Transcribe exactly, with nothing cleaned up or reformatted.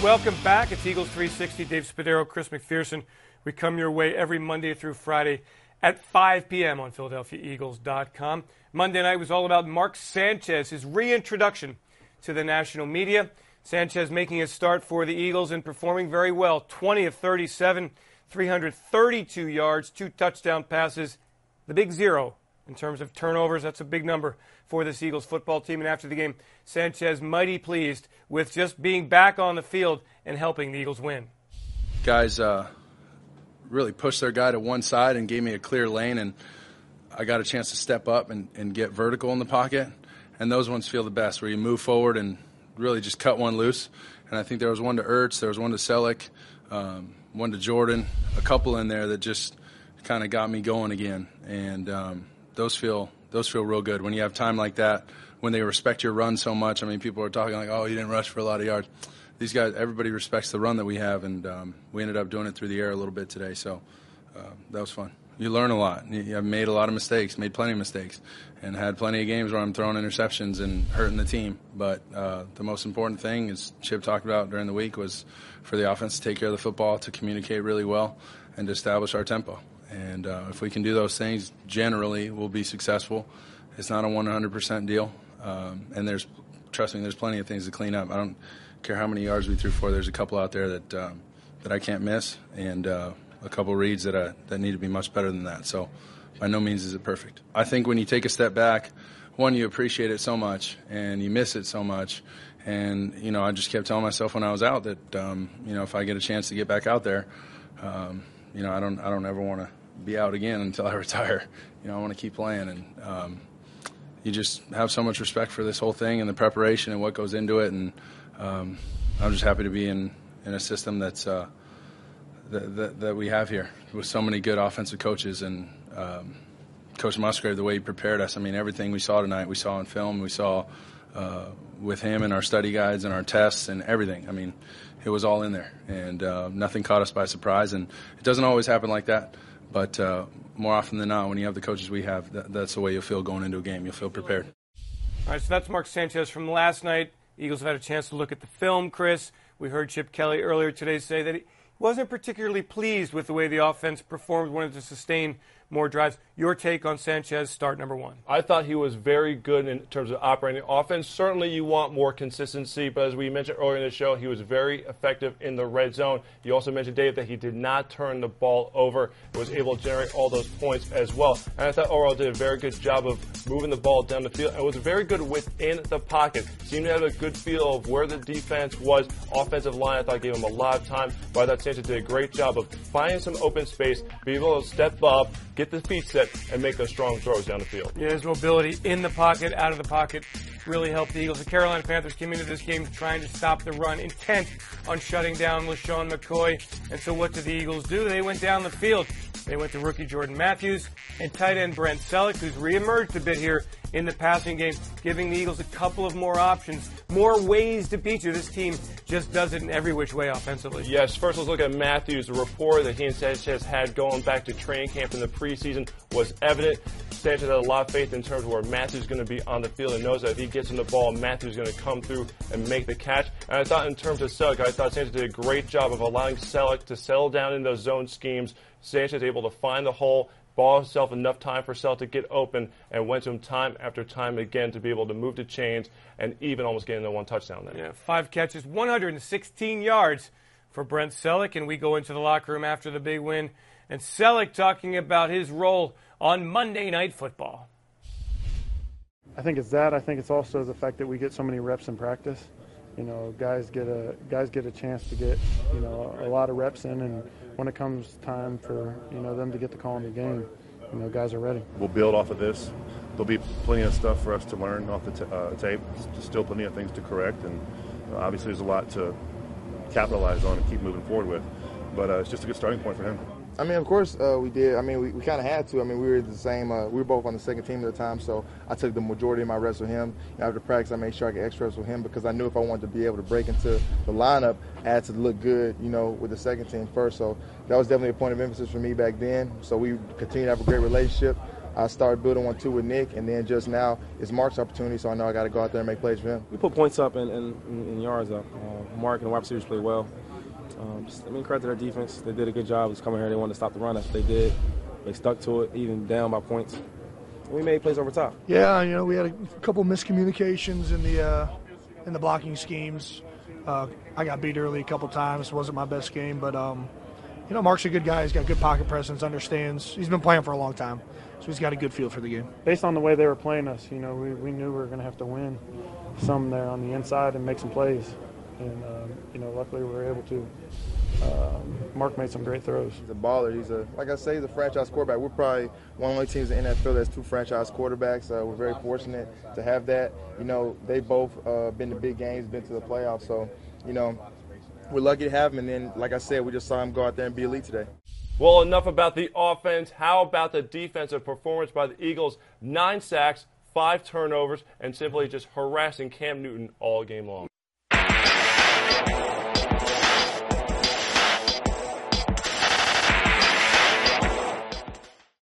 welcome back. It's Eagles three sixty. Dave Spadaro, Chris McPherson. We come your way every Monday through Friday at five p.m. on Philadelphia Eagles dot com. Monday night was all about Mark Sanchez, his reintroduction to the national media. Sanchez making his start for the Eagles and performing very well. twenty of thirty-seven, three hundred thirty-two yards, two touchdown passes. The big zero in terms of turnovers. That's a big number for this Eagles football team. And after the game, Sanchez mighty pleased with just being back on the field and helping the Eagles win. Guys uh, really pushed their guy to one side and gave me a clear lane, and I got a chance to step up and, and get vertical in the pocket. And those ones feel the best, where you move forward and really just cut one loose. And I think there was one to Ertz, there was one to Selleck, um, one to Jordan, a couple in there that just kind of got me going again. And um, those feel those feel real good when you have time like that, when they respect your run so much. I mean, people are talking like, oh, you didn't rush for a lot of yards. These guys, everybody respects the run that we have, and um, we ended up doing it through the air a little bit today. So uh, that was fun. You learn a lot. I've made a lot of mistakes, made plenty of mistakes, and had plenty of games where I'm throwing interceptions and hurting the team. But uh, the most important thing, as Chip talked about during the week, was for the offense to take care of the football, to communicate really well, and to establish our tempo. And uh, if we can do those things, generally we'll be successful. It's not a one hundred percent deal. Um, and there's, trust me, there's plenty of things to clean up. I don't care how many yards we threw for. There's a couple out there that um, that I can't miss, and uh, a couple reads that I, that need to be much better than that. So by no means is it perfect. I think when you take a step back, one, you appreciate it so much, and you miss it so much. And, you know, I just kept telling myself when I was out that, um, you know, if I get a chance to get back out there, um, you know, I don't I don't ever want to be out again until I retire. You know, I want to keep playing. And um, you just have so much respect for this whole thing and the preparation and what goes into it. And um, I'm just happy to be in, in a system that's uh, that, that, that we have here with so many good offensive coaches. And um, Coach Musgrave, the way he prepared us, I mean, everything we saw tonight, we saw in film, we saw uh, with him and our study guides and our tests and everything. I mean, it was all in there, and uh, nothing caught us by surprise. And it doesn't always happen like that, but uh, more often than not, when you have the coaches we have, that, that's the way you'll feel going into a game. You'll feel prepared. All right, so that's Mark Sanchez from last night. Eagles have had a chance to look at the film, Chris. We heard Chip Kelly earlier today say that he wasn't particularly pleased with the way the offense performed, wanted to sustain more drives. Your take on Sanchez, start number one. I thought he was very good in terms of operating offense. Certainly you want more consistency, but as we mentioned earlier in the show, he was very effective in the red zone. You also mentioned, Dave, that he did not turn the ball over and was able to generate all those points as well. And I thought overall did a very good job of moving the ball down the field and was very good within the pocket. Seemed to have a good feel of where the defense was. Offensive line, I thought, gave him a lot of time, but I thought Sanchez did a great job of finding some open space, be able to step up, get the feet set, and make those strong throws down the field. Yeah, his mobility in the pocket, out of the pocket, really helped the Eagles. The Carolina Panthers came into this game trying to stop the run, intent on shutting down LaShawn McCoy. And so what did the Eagles do? They went down the field. They went to rookie Jordan Matthews and tight end Brent Selleck, who's reemerged a bit here in the passing game, giving the Eagles a couple of more options, more ways to beat you. This team just does it in every which way offensively. Yes, first let's look at Matthews. The rapport that he and Sanchez had going back to training camp in the preseason was evident. Sanchez had a lot of faith in terms of where Matthews is going to be on the field and knows that if he gets in the ball, Matthews is going to come through and make the catch. And I thought in terms of Selleck, I thought Sanchez did a great job of allowing Selleck to settle down in those zone schemes. Sanchez able to find the hole, ball himself enough time for Selleck to get open, and went to him time after time again to be able to move the chains and even almost get into one touchdown there. Yeah, five catches, one hundred sixteen yards for Brent Selleck, and we go into the locker room after the big win. And Selleck talking about his role on Monday Night Football. I think it's that. I think it's also the fact that we get so many reps in practice. You know, guys get a guys get a chance to get, you know, a lot of reps in, and when it comes time for, you know, them to get the call in the game, you know, guys are ready. We'll build off of this. There'll be plenty of stuff for us to learn off the t- uh, tape. There's still plenty of things to correct, and uh, obviously there's a lot to capitalize on and keep moving forward with. But uh, it's just a good starting point for him. I mean, of course uh, we did. I mean, we, we kind of had to. I mean, we were the same. Uh, we were both on the second team at the time, so I took the majority of my reps with him. After practice, I made sure I get extra reps with him because I knew if I wanted to be able to break into the lineup, I had to look good, you know, with the second team first. So that was definitely a point of emphasis for me back then. So we continue to have a great relationship. I started building one too with Nick, and then just now it's Mark's opportunity, so I know I got to go out there and make plays for him. We put points up and, and, and yards up. Uh, Mark and the wide receivers played well. Um, just, I mean, credit to their defense. They did a good job. Just coming here, they wanted to stop the run. That's what they did. They stuck to it, even down by points. And we made plays over top. Yeah, you know, we had a couple miscommunications in the uh, in the blocking schemes. Uh, I got beat early a couple times. It wasn't my best game, but um, you know, Mark's a good guy. He's got good pocket presence, understands. He's been playing for a long time, so he's got a good feel for the game. Based on the way they were playing us, you know, we, we knew we were going to have to win some there on the inside and make some plays. And, um, you know, luckily we were able to. Um, Mark made some great throws. He's a baller. He's a, like I say, he's a franchise quarterback. We're probably one of the only teams in the N F L that's two franchise quarterbacks. Uh, we're very fortunate to have that. You know, they both uh, been to big games, been to the playoffs. So, you know, we're lucky to have him. And then, like I said, we just saw him go out there and be elite today. Well, enough about the offense. How about the defensive performance by the Eagles? Nine sacks, five turnovers, and simply just harassing Cam Newton all game long.